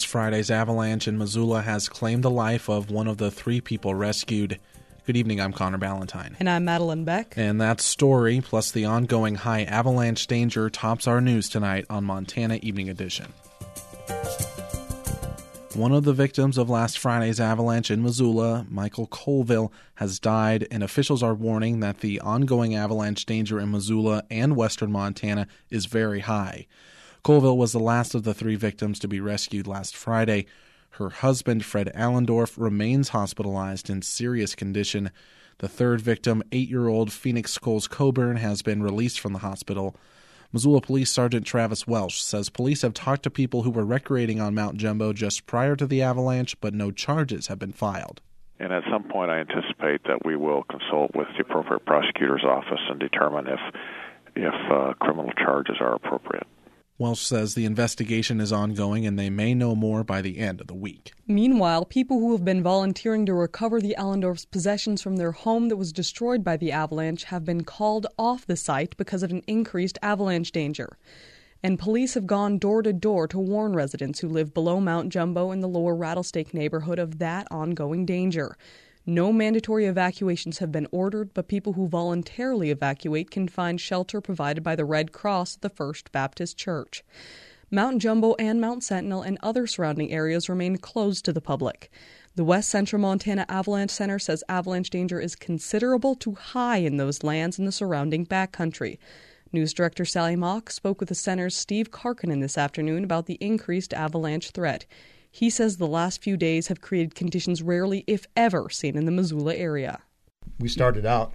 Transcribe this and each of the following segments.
Friday's avalanche in Missoula has claimed the life of one of the 3 people rescued. Good evening, I'm Connor Ballantyne. And I'm Madeline Beck. And that story, plus the ongoing high avalanche danger, tops our news tonight on Montana Evening Edition. One of the victims of last Friday's avalanche in Missoula, Michael Colville, has died, and officials are warning that the ongoing avalanche danger in Missoula and western Montana is very high. Colville was the last of the 3 victims to be rescued last Friday. Her husband, Fred Allendorf, remains hospitalized in serious condition. The 3rd victim, 8-year-old Phoenix Scholes Coburn, has been released from the hospital. Missoula Police Sergeant Travis Welsh says police have talked to people who were recreating on Mount Jumbo just prior to the avalanche, but no charges have been filed. And at some point I anticipate that we will consult with the appropriate prosecutor's office and determine if criminal charges are appropriate. Welsh says the investigation is ongoing and they may know more by the end of the week. Meanwhile, people who have been volunteering to recover the Allendorf's possessions from their home that was destroyed by the avalanche have been called off the site because of an increased avalanche danger. And police have gone door to door to warn residents who live below Mount Jumbo in the lower Rattlesnake neighborhood of that ongoing danger. No mandatory evacuations have been ordered, but people who voluntarily evacuate can find shelter provided by the Red Cross at the First Baptist Church. Mount Jumbo and Mount Sentinel and other surrounding areas remain closed to the public. The West Central Montana Avalanche Center says avalanche danger is considerable to high in those lands in the surrounding backcountry. News Director Sally Mock spoke with the center's Steve Karkinen this afternoon about the increased avalanche threat. He says the last few days have created conditions rarely, if ever, seen in the Missoula area. We started out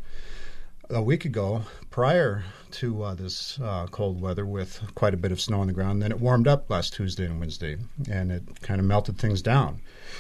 a week ago prior to this cold weather with quite a bit of snow on the ground. Then it warmed up last Tuesday and Wednesday, and it kind of melted things down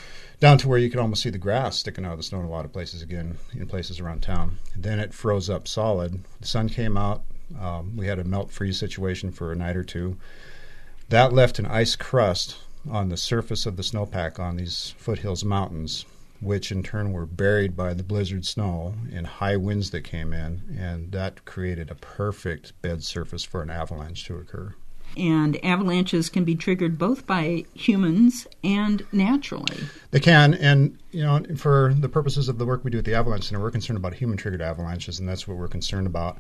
to where you could almost see the grass sticking out of the snow in a lot of places again, in places around town. Then it froze up solid. The sun came out. We had a melt-freeze situation for a night or two. That left an ice crust on the surface of the snowpack on these foothills mountains, which in turn were buried by the blizzard snow and high winds that came in, and that created a perfect bed surface for an avalanche to occur. And avalanches can be triggered both by humans and naturally. They can, and for the purposes of the work we do at the Avalanche Center, we're concerned about human-triggered avalanches, and that's what we're concerned about.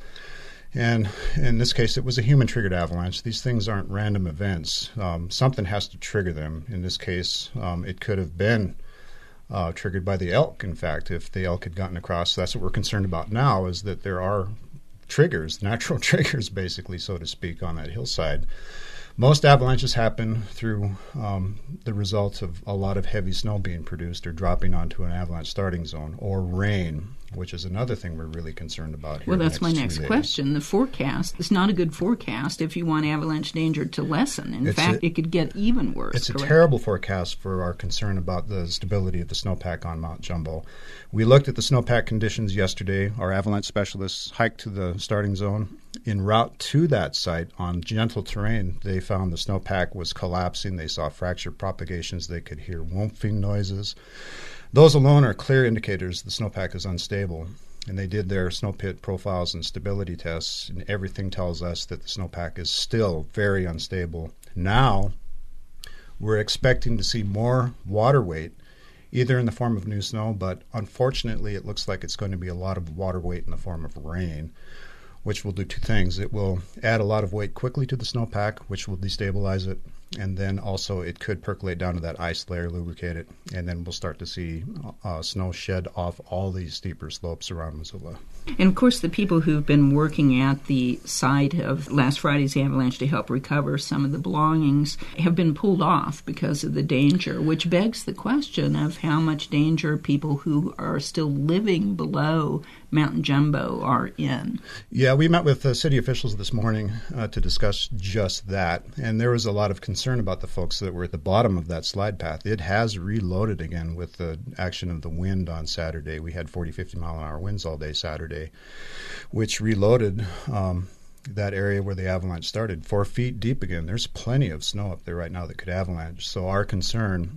And in this case, it was a human-triggered avalanche. These things aren't random events. Something has to trigger them. In this case, it could have been triggered by the elk, in fact, if the elk had gotten across. So that's what we're concerned about now, is that there are triggers, natural triggers, basically, so to speak, on that hillside. Most avalanches happen through the result of a lot of heavy snow being produced or dropping onto an avalanche starting zone, or rain, which is another thing we're really concerned about here. Well, that's my next question. The forecast is not a good forecast if you want avalanche danger to lessen. In fact, it could get even worse. It's a terrible forecast for our concern about the stability of the snowpack on Mount Jumbo. We looked at the snowpack conditions yesterday. Our avalanche specialists hiked to the starting zone. En route to that site on gentle terrain, they found the snowpack was collapsing. They saw fracture propagations. They could hear whomping noises. Those alone are clear indicators the snowpack is unstable. And they did their snow pit profiles and stability tests, and everything tells us that the snowpack is still very unstable. Now, we're expecting to see more water weight, either in the form of new snow, but unfortunately it looks like it's going to be a lot of water weight in the form of rain, which will do 2 things. It will add a lot of weight quickly to the snowpack, which will destabilize it, and then also it could percolate down to that ice layer, lubricate it, and then we'll start to see snow shed off all these steeper slopes around Missoula. And of course, the people who've been working at the site of last Friday's avalanche to help recover some of the belongings have been pulled off because of the danger, which begs the question of how much danger people who are still living below Mount Jumbo are in. Yeah, we met with city officials this morning to discuss just that, and there was a lot of concern about the folks that were at the bottom of that slide path. It has reloaded again with the action of the wind on Saturday. We had 40, 50-mile-an-hour winds all day Saturday, which reloaded that area where the avalanche started 4 feet deep again. There's plenty of snow up there right now that could avalanche. So our concern,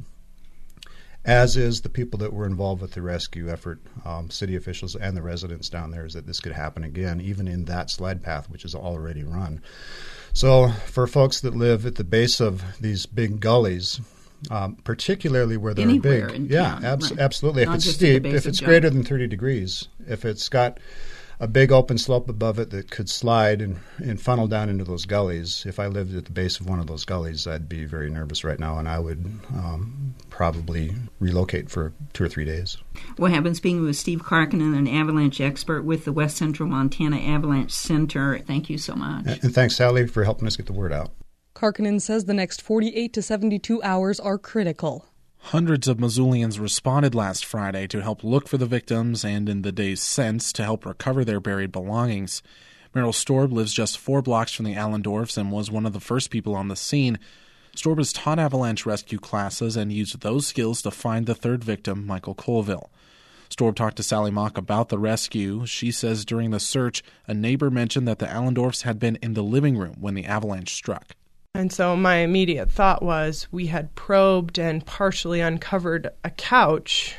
as is the people that were involved with the rescue effort, city officials and the residents down there, is that this could happen again, even in that slide path, which is already run. So for folks that live at the base of these big gullies, particularly where there Anywhere are big. in Yeah, town, right. absolutely. If Not it's just at the steep, base if of it's Jumbo. greater than 30 degrees, if it's got a big open slope above it that could slide and funnel down into those gullies. If I lived at the base of one of those gullies, I'd be very nervous right now, and I would probably relocate for 2 or 3 days. Well, I've been speaking with Steve Karkinen, an avalanche expert with the West Central Montana Avalanche Center. Thank you so much. And thanks, Sally, for helping us get the word out. Karkinen says the next 48 to 72 hours are critical. Hundreds of Missoulians responded last Friday to help look for the victims and in the days since to help recover their buried belongings. Meryl Storb lives just 4 blocks from the Allendorfs and was one of the first people on the scene. Storb has taught avalanche rescue classes and used those skills to find the third victim, Michael Colville. Storb talked to Sally Mock about the rescue. She says during the search, a neighbor mentioned that the Allendorfs had been in the living room when the avalanche struck. And so my immediate thought was we had probed and partially uncovered a couch.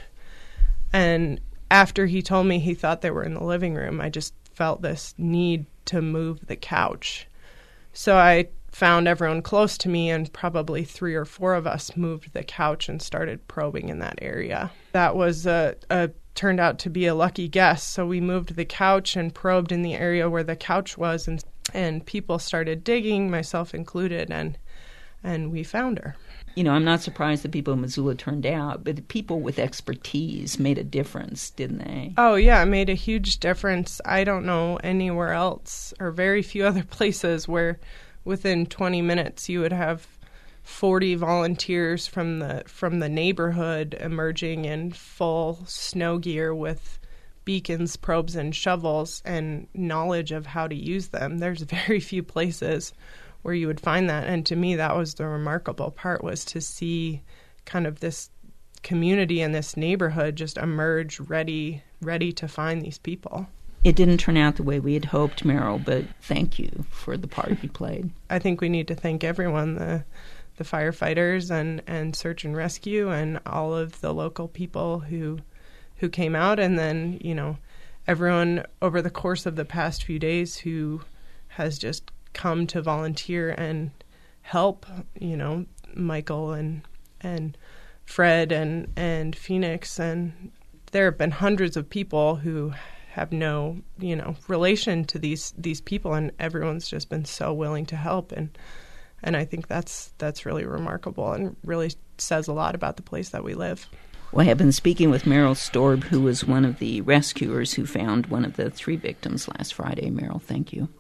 And after he told me he thought they were in the living room, I just felt this need to move the couch. So I found everyone close to me, and probably 3 or 4 of us moved the couch and started probing in that area. That was turned out to be a lucky guess. So we moved the couch and probed in the area where the couch was, and people started digging, myself included, and we found her. You know, I'm not surprised that people in Missoula turned out, but the people with expertise made a difference, didn't they? Oh, yeah, it made a huge difference. I don't know anywhere else, or very few other places, where within 20 minutes you would have 40 volunteers from the neighborhood emerging in full snow gear with beacons, probes, and shovels, and knowledge of how to use them. There's very few places where you would find that. And to me, that was the remarkable part, was to see kind of this community and this neighborhood just emerge ready to find these people. It didn't turn out the way we had hoped, Meryl, but thank you for the part you played. I think we need to thank everyone, the firefighters and search and rescue, and all of the local people who came out, and then, you know, everyone over the course of the past few days who has just come to volunteer and help, you know, Michael and Fred and Phoenix. And there have been hundreds of people who have no, you know, relation to these people, and everyone's just been so willing to help. And I think that's really remarkable and really says a lot about the place that we live. Well, I have been speaking with Meryl Storb, who was one of the rescuers who found one of the 3 victims last Friday. Meryl, thank you.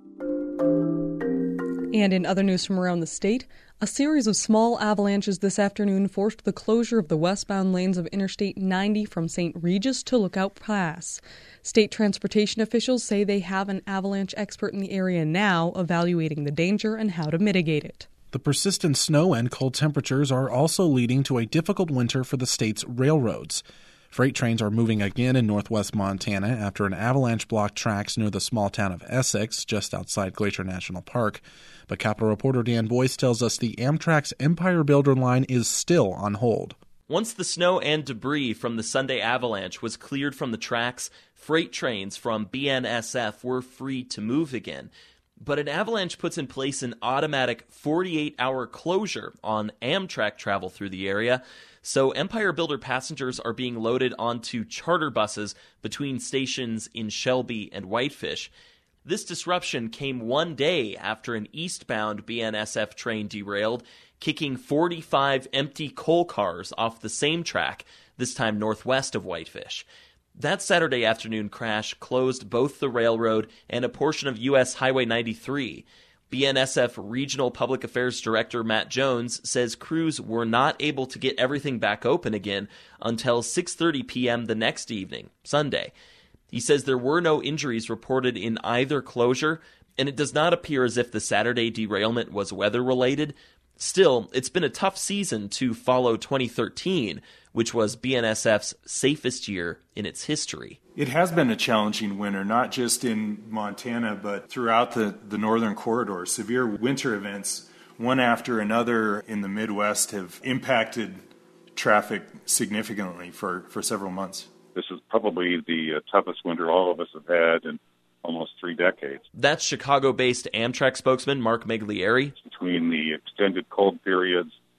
And in other news from around the state, a series of small avalanches this afternoon forced the closure of the westbound lanes of Interstate 90 from St. Regis to Lookout Pass. State transportation officials say they have an avalanche expert in the area now evaluating the danger and how to mitigate it. The persistent snow and cold temperatures are also leading to a difficult winter for the state's railroads. Freight trains are moving again in northwest Montana after an avalanche blocked tracks near the small town of Essex, just outside Glacier National Park. But Capitol reporter Dan Boyce tells us the Amtrak's Empire Builder line is still on hold. Once the snow and debris from the Sunday avalanche was cleared from the tracks, freight trains from BNSF were free to move again. But an avalanche puts in place an automatic 48-hour closure on Amtrak travel through the area, so Empire Builder passengers are being loaded onto charter buses between stations in Shelby and Whitefish. This disruption came one day after an eastbound BNSF train derailed, kicking 45 empty coal cars off the same track, this time northwest of Whitefish. That Saturday afternoon crash closed both the railroad and a portion of U.S. Highway 93. BNSF Regional Public Affairs Director Matt Jones says crews were not able to get everything back open again until 6:30 p.m. the next evening, Sunday. He says there were no injuries reported in either closure, and it does not appear as if the Saturday derailment was weather-related. Still, it's been a tough season to follow 2013, which was BNSF's safest year in its history. It has been a challenging winter, not just in Montana, but throughout the northern corridor. Severe winter events, one after another in the Midwest, have impacted traffic significantly for several months. This is probably the toughest winter all of us have had in almost 3 decades. That's Chicago-based Amtrak spokesman Mark Miglieri. Between the extended cold periods,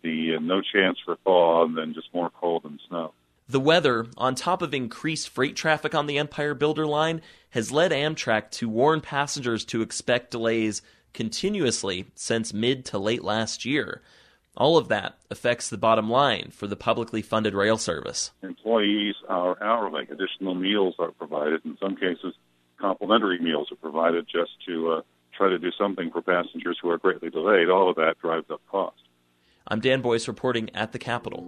the no chance for thaw and then just more cold and snow. The weather, on top of increased freight traffic on the Empire Builder line, has led Amtrak to warn passengers to expect delays continuously since mid to late last year. All of that affects the bottom line for the publicly funded rail service. Employees are hourly. Additional meals are provided. In some cases, complimentary meals are provided just to try to do something for passengers who are greatly delayed. All of that drives up cost. I'm Dan Boyce reporting at the Capitol.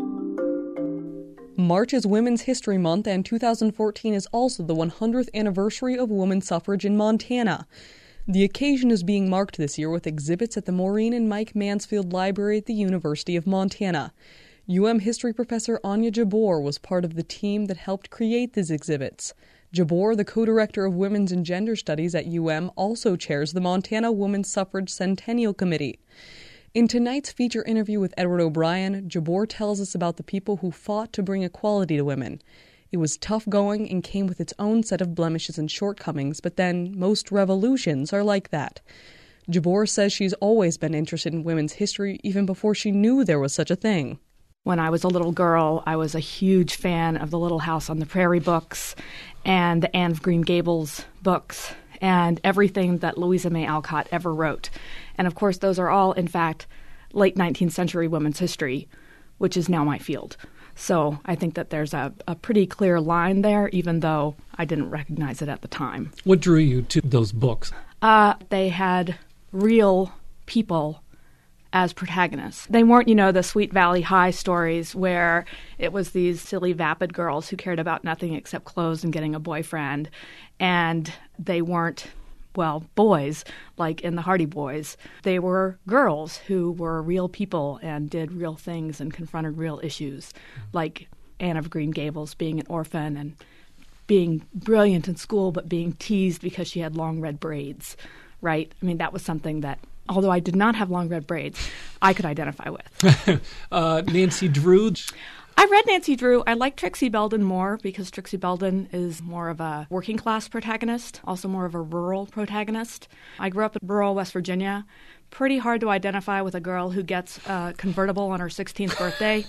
March is Women's History Month, and 2014 is also the 100th anniversary of women's suffrage in Montana. The occasion is being marked this year with exhibits at the Maureen and Mike Mansfield Library at the University of Montana. history professor Anya Jabor was part of the team that helped create these exhibits. Jabor, the co-director of Women's and Gender Studies at also chairs the Montana Women's Suffrage Centennial Committee. In tonight's feature interview with Edward O'Brien, Jabor tells us about the people who fought to bring equality to women. It was tough going and came with its own set of blemishes and shortcomings, but then most revolutions are like that. Jabor says she's always been interested in women's history even before she knew there was such a thing. When I was a little girl, I was a huge fan of the Little House on the Prairie books and the Anne of Green Gables books and everything that Louisa May Alcott ever wrote. And of course, those are all, in fact, late 19th century women's history, which is now my field. So I think that there's a pretty clear line there, even though I didn't recognize it at the time. What drew you to those books? They had real people as protagonists. They weren't, the Sweet Valley High stories where it was these silly, vapid girls who cared about nothing except clothes and getting a boyfriend. And they weren't, boys, like in the Hardy Boys. They were girls who were real people and did real things and confronted real issues, like Anne of Green Gables being an orphan and being brilliant in school but being teased because she had long red braids, right? I mean, that was something that, although I did not have long red braids, I could identify with. Nancy Drew. I read Nancy Drew. I like Trixie Belden more because Trixie Belden is more of a working class protagonist, also more of a rural protagonist. I grew up in rural West Virginia. Pretty hard to identify with a girl who gets a convertible on her 16th birthday.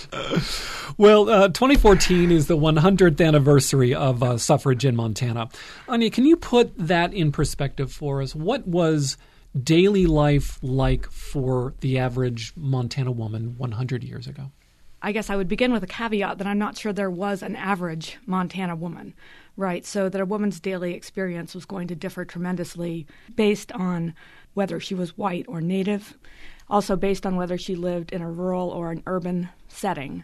2014 is the 100th anniversary of suffrage in Montana. Anya, can you put that in perspective for us? What was daily life like for the average Montana woman 100 years ago? I guess I would begin with a caveat that I'm not sure there was an average Montana woman, right? So that a woman's daily experience was going to differ tremendously based on whether she was white or native, also based on whether she lived in a rural or an urban setting.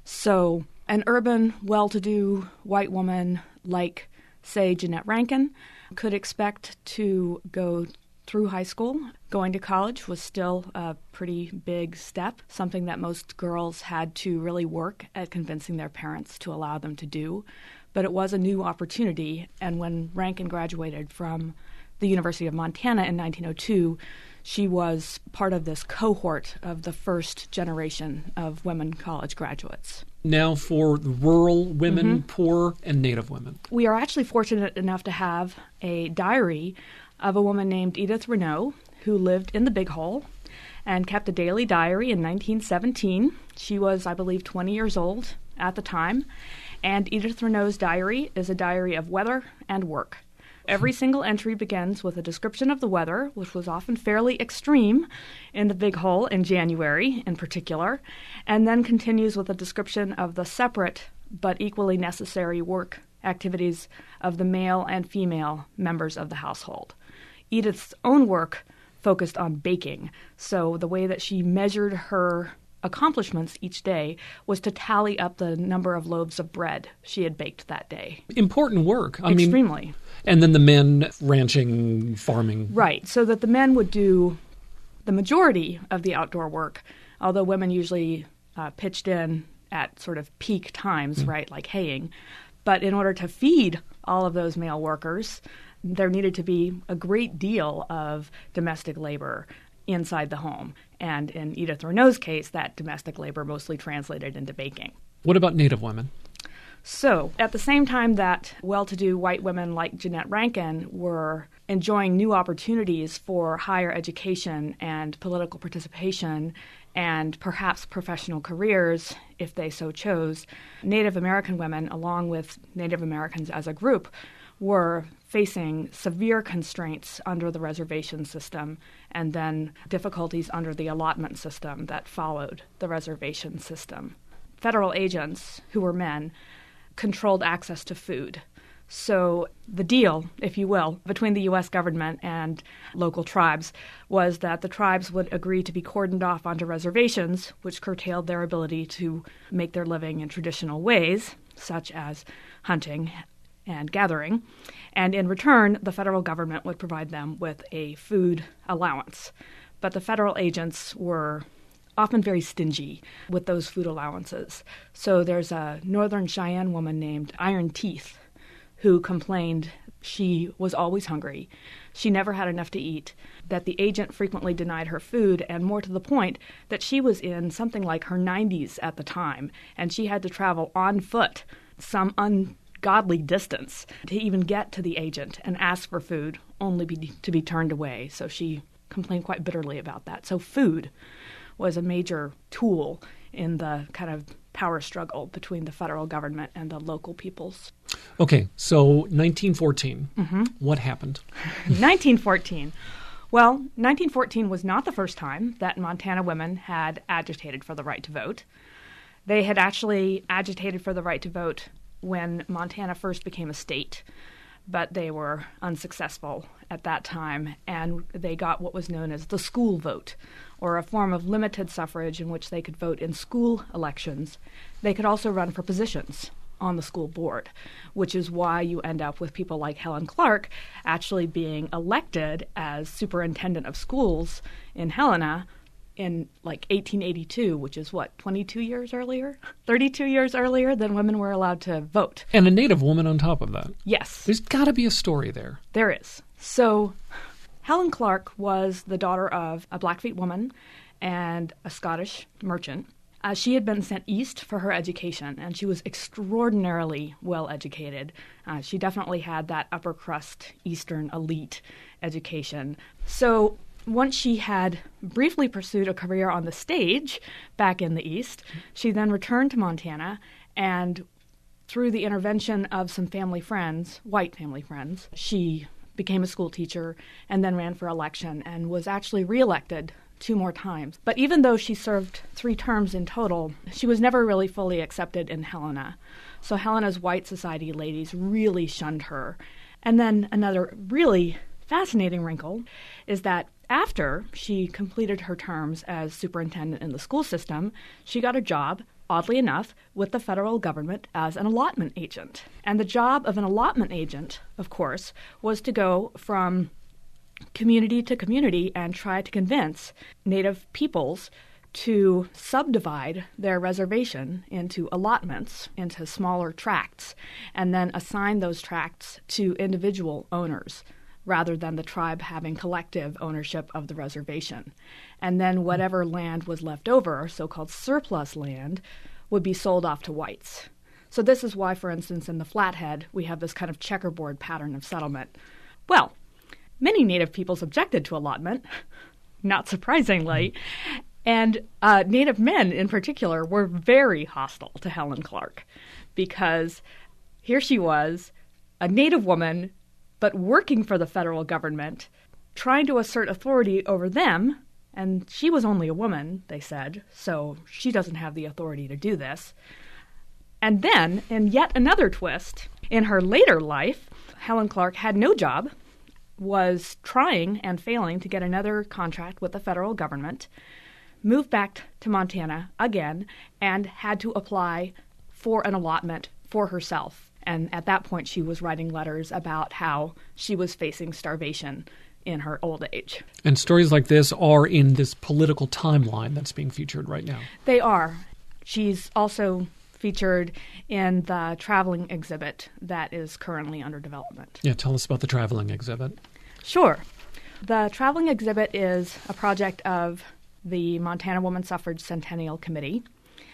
So an urban, well-to-do white woman like, say, Jeanette Rankin could expect to go through high school. Going to college was still a pretty big step, something that most girls had to really work at convincing their parents to allow them to do. But it was a new opportunity, and when Rankin graduated from the University of Montana in 1902, she was part of this cohort of the first generation of women college graduates. Now for rural women, poor, and Native women. We are actually fortunate enough to have a diary of a woman named Edith Renault, who lived in the Big Hole and kept a daily diary in 1917. She was, I believe, 20 years old at the time. And Edith Renault's diary is a diary of weather and work. Every single entry begins with a description of the weather, which was often fairly extreme in the Big Hole in January in particular, and then continues with a description of the separate but equally necessary work activities of the male and female members of the household. Edith's own work focused on baking, so the way that she measured her accomplishments each day was to tally up the number of loaves of bread she had baked that day. Important work. Extremely. And then the men ranching, farming. Right, so that the men would do the majority of the outdoor work, although women usually pitched in at sort of peak times, right, like haying. But in order to feed all of those male workers, there needed to be a great deal of domestic labor inside the home. And in Edith Renault's case, that domestic labor mostly translated into baking. What about Native women? So, at the same time that well-to-do white women like Jeanette Rankin were enjoying new opportunities for higher education and political participation and perhaps professional careers, if they so chose, Native American women, along with Native Americans as a group, were facing severe constraints under the reservation system and then difficulties under the allotment system that followed the reservation system. Federal agents, who were men, controlled access to food. So the deal, if you will, between the U.S. government and local tribes was that the tribes would agree to be cordoned off onto reservations, which curtailed their ability to make their living in traditional ways, such as hunting and gathering. And in return, the federal government would provide them with a food allowance. But the federal agents were often very stingy with those food allowances. So there's a Northern Cheyenne woman named Iron Teeth who complained she was always hungry. She never had enough to eat, that the agent frequently denied her food, and more to the point, that she was in something like her 90s at the time, and she had to travel on foot some ungodly distance to even get to the agent and ask for food, only to be turned away. So she complained quite bitterly about that. So food was a major tool in the kind of power struggle between the federal government and the local peoples. Okay, so 1914. What happened? 1914. Well, 1914 was not the first time that Montana women had agitated for the right to vote. They had actually agitated for the right to vote when Montana first became a state, but they were unsuccessful at that time, and they got what was known as the school vote, or a form of limited suffrage in which they could vote in school elections. They could also run for positions on the school board, which is why you end up with people like Helen Clark actually being elected as superintendent of schools in Helena in like 1882, which is what, 22 years earlier? 32 years earlier than women were allowed to vote. And a Native woman on top of that. Yes. There's got to be a story there. There is. So Helen Clark was the daughter of a Blackfeet woman and a Scottish merchant. She had been sent east for her education, and she was extraordinarily well educated. She definitely had that upper crust Eastern elite education. So once she had briefly pursued a career on the stage back in the East, she then returned to Montana, and through the intervention of some family friends, white family friends, she became a school teacher and then ran for election and was actually reelected 2 more times. But even though she served 3 terms in total, she was never really fully accepted in Helena. So Helena's white society ladies really shunned her. And then another really fascinating wrinkle is that after she completed her terms as superintendent in the school system, she got a job, oddly enough, with the federal government as an allotment agent. And the job of an allotment agent, of course, was to go from community to community and try to convince Native peoples to subdivide their reservation into allotments, into smaller tracts, and then assign those tracts to individual owners rather than the tribe having collective ownership of the reservation. And then whatever land was left over, so-called surplus land, would be sold off to whites. So this is why, for instance, in the Flathead, we have this kind of checkerboard pattern of settlement. Well, many Native peoples objected to allotment, not surprisingly, and Native men in particular were very hostile to Helen Clark because here she was, a Native woman, but working for the federal government, trying to assert authority over them, and she was only a woman, they said, so she doesn't have the authority to do this. And then, in yet another twist, in her later life, Helen Clark had no job, was trying and failing to get another contract with the federal government, moved back to Montana again, and had to apply for an allotment for herself. And at that point, she was writing letters about how she was facing starvation in her old age. And stories like this are in this political timeline that's being featured right now. They are. She's also featured in the traveling exhibit that is currently under development. Yeah, tell us about the traveling exhibit. Sure. The traveling exhibit is a project of the Montana Woman Suffrage Centennial Committee,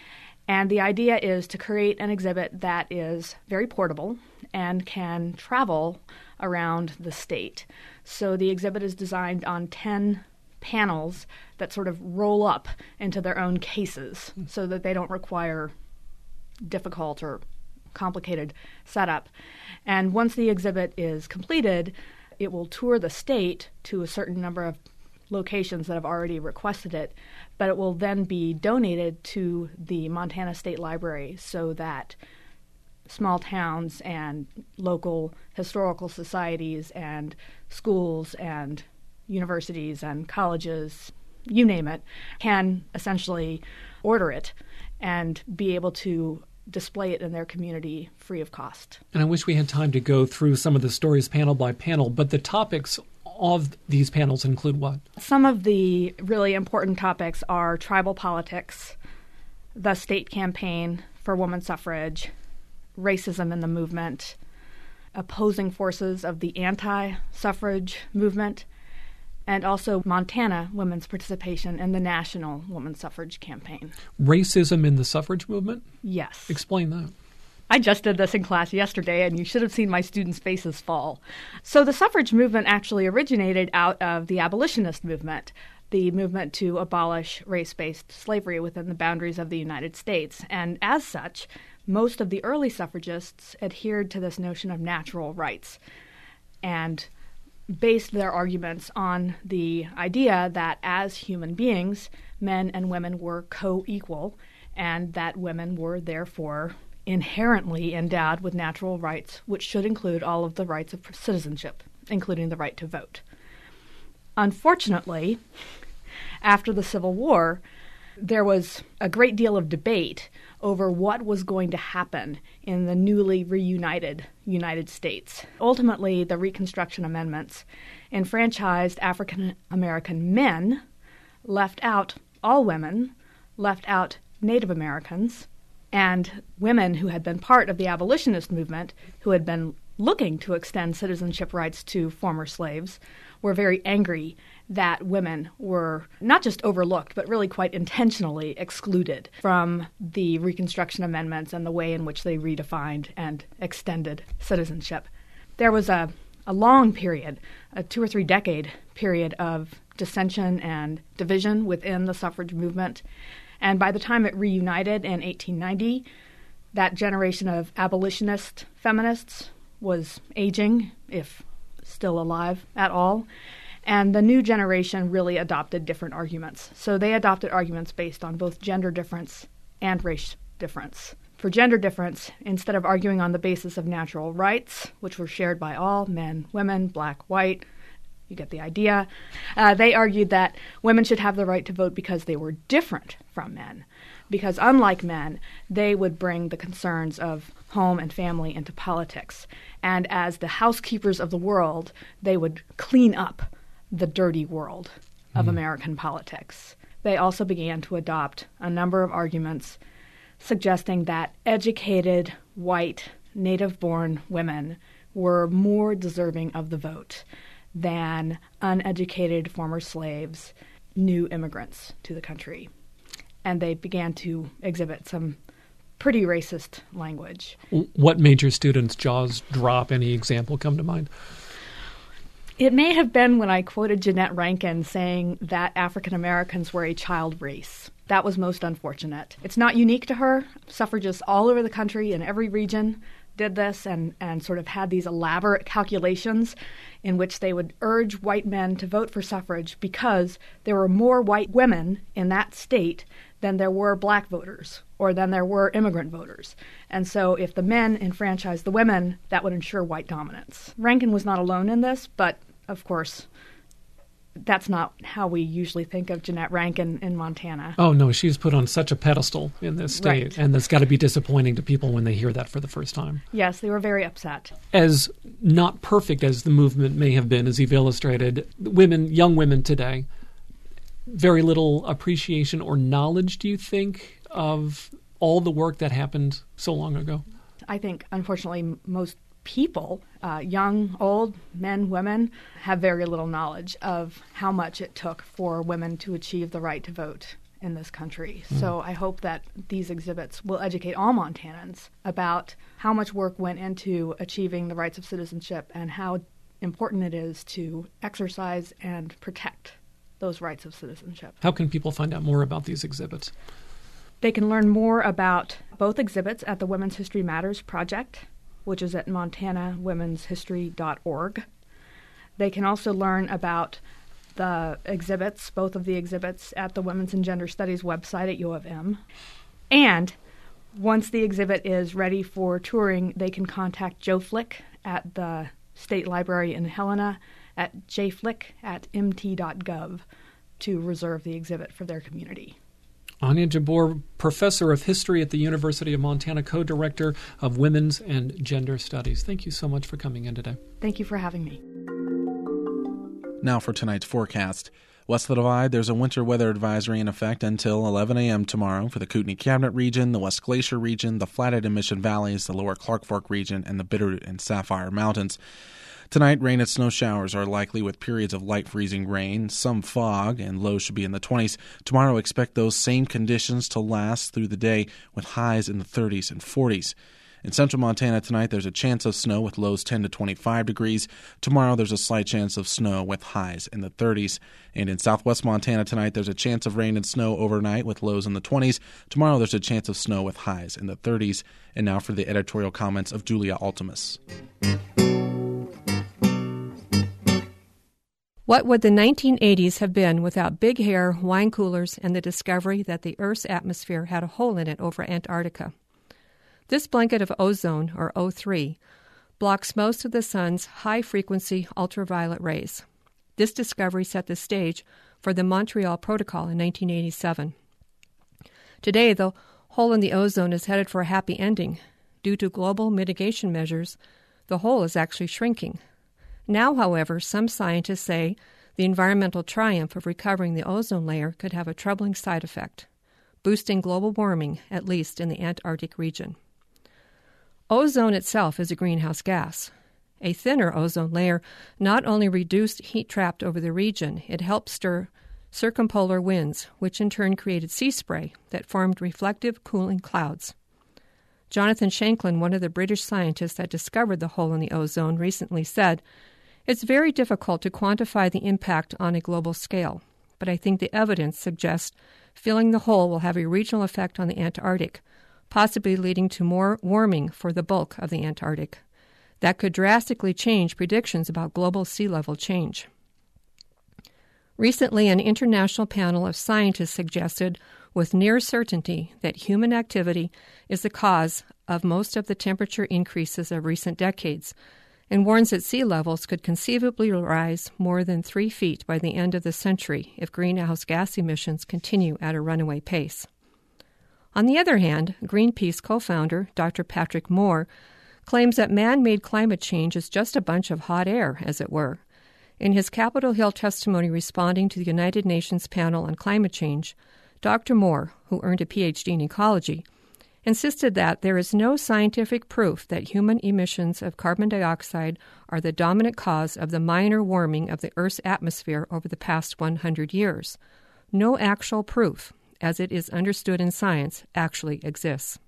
And the idea is to create an exhibit that is very portable and can travel around the state. So the exhibit is designed on 10 panels that sort of roll up into their own cases so that they don't require difficult or complicated setup. And once the exhibit is completed, it will tour the state to a certain number of locations that have already requested it, but it will then be donated to the Montana State Library so that small towns and local historical societies and schools and universities and colleges, you name it, can essentially order it and be able to display it in their community free of cost. And I wish we had time to go through some of the stories panel by panel, but the topics of these panels include what? Some of the really important topics are tribal politics, the state campaign for women's suffrage, racism in the movement, opposing forces of the anti-suffrage movement, and also Montana women's participation in the national women's suffrage campaign. Racism in the suffrage movement? Yes. Explain that. I just did this in class yesterday, and you should have seen my students' faces fall. So the suffrage movement actually originated out of the abolitionist movement, the movement to abolish race-based slavery within the boundaries of the United States. And as such, most of the early suffragists adhered to this notion of natural rights and based their arguments on the idea that as human beings, men and women were co-equal and that women were therefore inherently endowed with natural rights, which should include all of the rights of citizenship, including the right to vote. Unfortunately, after the Civil War, there was a great deal of debate over what was going to happen in the newly reunited United States. Ultimately, the Reconstruction Amendments enfranchised African American men, left out all women, left out Native Americans, and women who had been part of the abolitionist movement, who had been looking to extend citizenship rights to former slaves, were very angry that women were not just overlooked, but really quite intentionally excluded from the Reconstruction Amendments and the way in which they redefined and extended citizenship. There was a long period, a 2 or 3 decade period of dissension and division within the suffrage movement. And by the time it reunited in 1890, that generation of abolitionist feminists was aging, if still alive at all. And the new generation really adopted different arguments. So they adopted arguments based on both gender difference and race difference. For gender difference, instead of arguing on the basis of natural rights, which were shared by all, men, women, black, white, you get the idea, they argued that women should have the right to vote because they were different from men. Because unlike men, they would bring the concerns of home and family into politics. And as the housekeepers of the world, they would clean up the dirty world of American politics. They also began to adopt a number of arguments suggesting that educated, white, native-born women were more deserving of the vote than uneducated former slaves, new immigrants to the country. And they began to exhibit some pretty racist language. What made your students' jaws drop? Any example come to mind? It may have been when I quoted Jeannette Rankin saying that African Americans were a child race. That was most unfortunate. It's not unique to her. Suffragists all over the country in every region did this and sort of had these elaborate calculations in which they would urge white men to vote for suffrage because there were more white women in that state than there were black voters or than there were immigrant voters. And so if the men enfranchised the women, that would ensure white dominance. Rankin was not alone in this, but of course, that's not how we usually think of Jeannette Rankin in Montana. Oh, no, she's put on such a pedestal in this state, right. And that's got to be disappointing to people when they hear that for the first time. Yes, they were very upset. As not perfect as the movement may have been, as you've illustrated, women, young women today, very little appreciation or knowledge, do you think, of all the work that happened so long ago? I think, unfortunately, most people, young, old, men, women, have very little knowledge of how much it took for women to achieve the right to vote in this country. So I hope that these exhibits will educate all Montanans about how much work went into achieving the rights of citizenship and how important it is to exercise and protect those rights of citizenship. How can people find out more about these exhibits? They can learn more about both exhibits at the Women's History Matters Project, which is at montanawomenshistory.org. They can also learn about the exhibits, both of the exhibits, at the Women's and Gender Studies website at U of M. And once the exhibit is ready for touring, they can contact Joe Flick at the State Library in Helena at jflick@mt.gov to reserve the exhibit for their community. Anya Jabour, Professor of History at the University of Montana, Co-Director of Women's and Gender Studies. Thank you so much for coming in today. Thank you for having me. Now for tonight's forecast. West of the Divide, there's a winter weather advisory in effect until 11 a.m. tomorrow for the Kootenai Cabinet region, the West Glacier region, the Flathead and Mission Valleys, the Lower Clark Fork region, and the Bitterroot and Sapphire Mountains. Tonight, rain and snow showers are likely with periods of light freezing rain, some fog, and lows should be in the 20s. Tomorrow, expect those same conditions to last through the day with highs in the 30s and 40s. In central Montana tonight, there's a chance of snow with lows 10 to 25 degrees. Tomorrow, there's a slight chance of snow with highs in the 30s. And in southwest Montana tonight, there's a chance of rain and snow overnight with lows in the 20s. Tomorrow, there's a chance of snow with highs in the 30s. And now for the editorial comments of Julia Altimus. What would the 1980s have been without big hair, wine coolers, and the discovery that the Earth's atmosphere had a hole in it over Antarctica? This blanket of ozone, or O3, blocks most of the sun's high-frequency ultraviolet rays. This discovery set the stage for the Montreal Protocol in 1987. Today, the hole in the ozone is headed for a happy ending. Due to global mitigation measures, the hole is actually shrinking. Now, however, some scientists say the environmental triumph of recovering the ozone layer could have a troubling side effect, boosting global warming, at least in the Antarctic region. Ozone itself is a greenhouse gas. A thinner ozone layer not only reduced heat trapped over the region, it helped stir circumpolar winds, which in turn created sea spray that formed reflective cooling clouds. Jonathan Shanklin, one of the British scientists that discovered the hole in the ozone, recently said, "It's very difficult to quantify the impact on a global scale, but I think the evidence suggests filling the hole will have a regional effect on the Antarctic, possibly leading to more warming for the bulk of the Antarctic. That could drastically change predictions about global sea level change." Recently, an international panel of scientists suggested with near certainty that human activity is the cause of most of the temperature increases of recent decades, and warns that sea levels could conceivably rise more than 3 feet by the end of the century if greenhouse gas emissions continue at a runaway pace. On the other hand, Greenpeace co-founder Dr. Patrick Moore claims that man-made climate change is just a bunch of hot air, as it were. In his Capitol Hill testimony responding to the United Nations panel on climate change, Dr. Moore, who earned a PhD in ecology, insisted that there is no scientific proof that human emissions of carbon dioxide are the dominant cause of the minor warming of the Earth's atmosphere over the past 100 years. No actual proof, as it is understood in science, actually exists.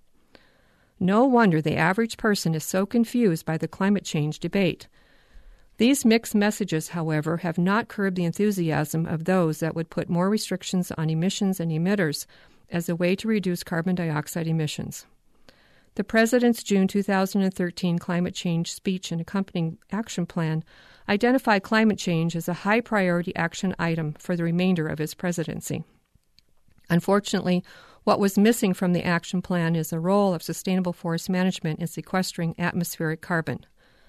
No wonder the average person is so confused by the climate change debate. These mixed messages, however, have not curbed the enthusiasm of those that would put more restrictions on emissions and emitters as a way to reduce carbon dioxide emissions. The President's June 2013 climate change speech and accompanying action plan identified climate change as a high-priority action item for the remainder of his presidency. Unfortunately, what was missing from the action plan is the role of sustainable forest management in sequestering atmospheric carbon.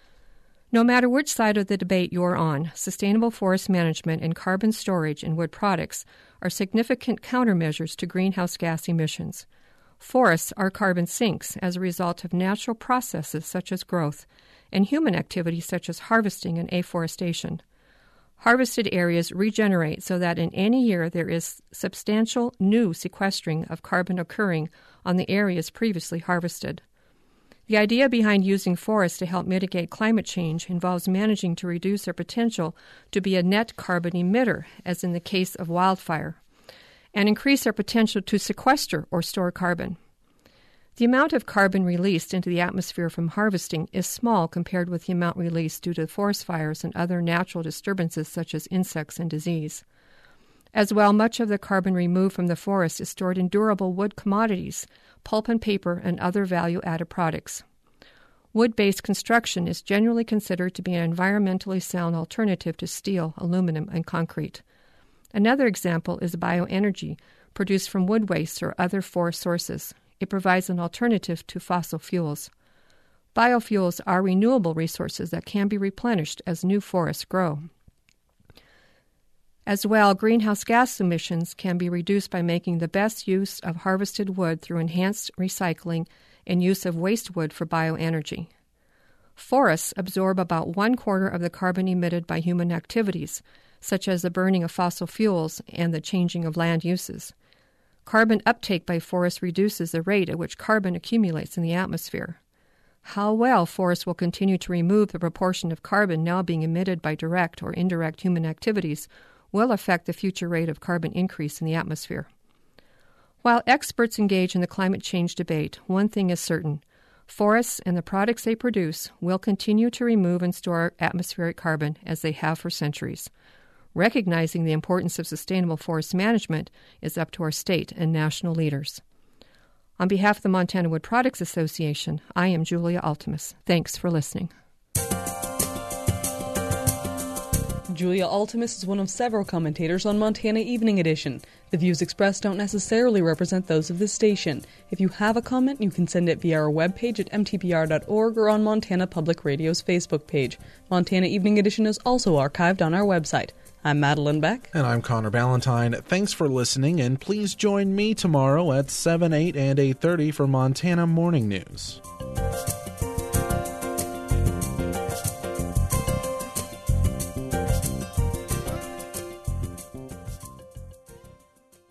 No matter which side of the debate you're on, sustainable forest management and carbon storage in wood products are significant countermeasures to greenhouse gas emissions. Forests are carbon sinks as a result of natural processes such as growth and human activities such as harvesting and afforestation. Harvested areas regenerate so that in any year there is substantial new sequestering of carbon occurring on the areas previously harvested. The idea behind using forests to help mitigate climate change involves managing to reduce their potential to be a net carbon emitter, as in the case of wildfire. and increase their potential to sequester or store carbon. The amount of carbon released into the atmosphere from harvesting is small compared with the amount released due to forest fires and other natural disturbances such as insects and disease. As well, much of the carbon removed from the forest is stored in durable wood commodities, pulp and paper, and other value-added products. Wood-based construction is generally considered to be an environmentally sound alternative to steel, aluminum, and concrete. Another example is bioenergy, produced from wood waste or other forest sources. It provides an alternative to fossil fuels. Biofuels are renewable resources that can be replenished as new forests grow. As well, greenhouse gas emissions can be reduced by making the best use of harvested wood through enhanced recycling and use of waste wood for bioenergy. Forests absorb about 1/4 of the carbon emitted by human activities, such as the burning of fossil fuels and the changing of land uses. Carbon uptake by forests reduces the rate at which carbon accumulates in the atmosphere. How well forests will continue to remove the proportion of carbon now being emitted by direct or indirect human activities will affect the future rate of carbon increase in the atmosphere. While experts engage in the climate change debate, one thing is certain: forests and the products they produce will continue to remove and store atmospheric carbon as they have for centuries. Recognizing the importance of sustainable forest management is up to our state and national leaders. On behalf of the Montana Wood Products Association, I am Julia Altimus. Thanks for listening. Julia Altimus is one of several commentators on Montana Evening Edition. The views expressed don't necessarily represent those of this station. If you have a comment, you can send it via our webpage at mtpr.org or on Montana Public Radio's Facebook page. Montana Evening Edition is also archived on our website. I'm Madeline Beck. And I'm Connor Ballantyne. Thanks for listening, and please join me tomorrow at 7, 8, and 8:30 for Montana Morning News.